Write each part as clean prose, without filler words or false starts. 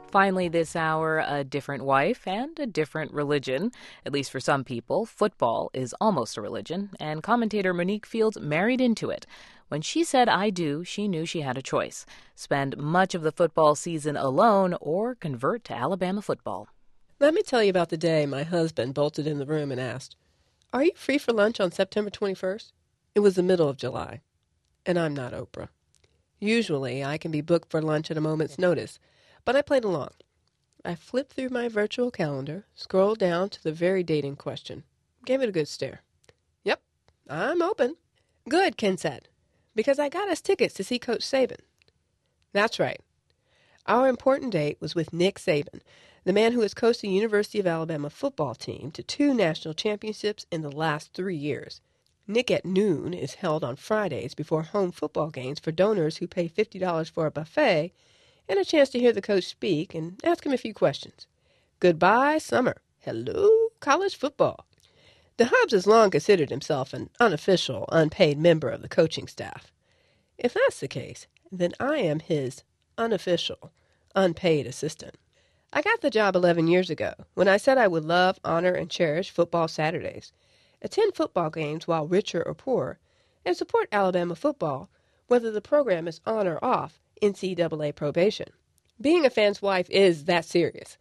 Finally, this hour, a different wife and a different religion. At least for some people, football is almost a religion, and commentator Monique Fields married into it. When she said "I do," she knew she had a choice: spend much of the football season alone or convert to Alabama football. Let me tell you about the day my husband bolted in the room and asked, "Are you free for lunch on September 21st? It was the middle of July, and I'm not Oprah. Usually, I can be booked for lunch at a moment's notice, but I played along. I flipped through my virtual calendar, scrolled down to the very date in question, gave it a good stare. Yep, I'm open. Good, Ken said, because I got us tickets to see Coach Saban. That's right. Our important date was with Nick Saban, the man who has coached the University of Alabama football team to 2 national championships in the last 3 years. Nick at Noon is held on Fridays before home football games for donors who pay $50 for a buffet and a chance to hear the coach speak and ask him a few questions. Goodbye, summer. Hello, college football. DeHubbs has long considered himself an unofficial, unpaid member of the coaching staff. If that's the case, then I am his unofficial, unpaid assistant. I got the job 11 years ago when I said I would love, honor, and cherish football Saturdays, attend football games while richer or poor, and support Alabama football, whether the program is on or off NCAA probation. Being a fan's wife is that serious.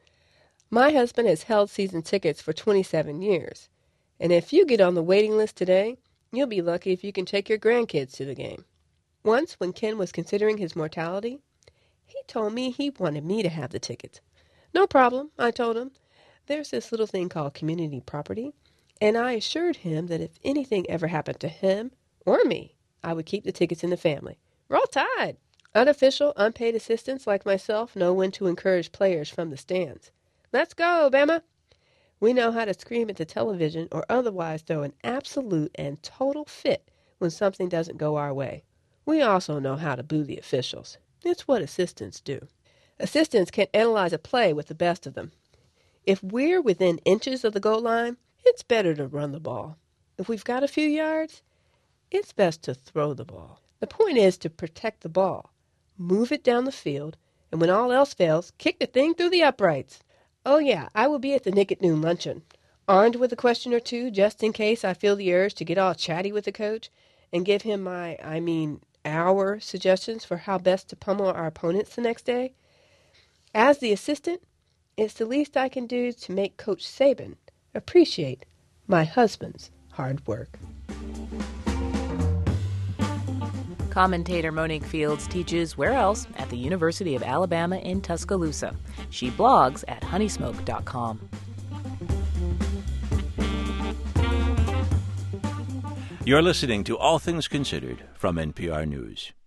My husband has held season tickets for 27 years, and if you get on the waiting list today, you'll be lucky if you can take your grandkids to the game. Once, when Ken was considering his mortality, he told me he wanted me to have the tickets. No problem, I told him. There's this little thing called community property, and I assured him that if anything ever happened to him or me, I would keep the tickets in the family. We're all tied. Unofficial, unpaid assistants like myself know when to encourage players from the stands. Let's go, Bama! We know how to scream at the television or otherwise throw an absolute and total fit when something doesn't go our way. We also know how to boo the officials. It's what assistants do. Assistants can analyze a play with the best of them. If we're within inches of the goal line, it's better to run the ball. If we've got a few yards, it's best to throw the ball. The point is to protect the ball, move it down the field, and when all else fails, kick the thing through the uprights. Oh yeah, I will be at the Nick at Noon luncheon, armed with a question or two just in case I feel the urge to get all chatty with the coach and give him our suggestions for how best to pummel our opponents the next day. As the assistant, it's the least I can do to make Coach Saban appreciate my husband's hard work. Commentator Monique Fields teaches where else? At the University of Alabama in Tuscaloosa. She blogs at honeysmoke.com. You're listening to All Things Considered from NPR News.